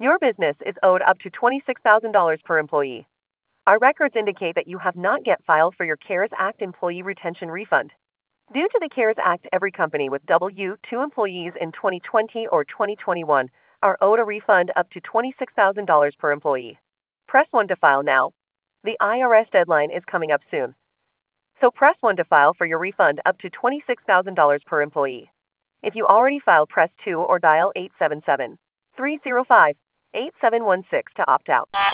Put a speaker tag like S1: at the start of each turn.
S1: Your business is owed up to $26,000 per employee. Our records indicate that you have not yet filed for your CARES Act employee retention refund. Due to the CARES Act, every company with W-2 employees in 2020 or 2021 are owed a refund up to $26,000 per employee. Press 1 to file now. The IRS deadline is coming up soon. So press 1 to file for your refund up to $26,000 per employee. If you already filed, press 2 or dial 877-305-8716 to opt out.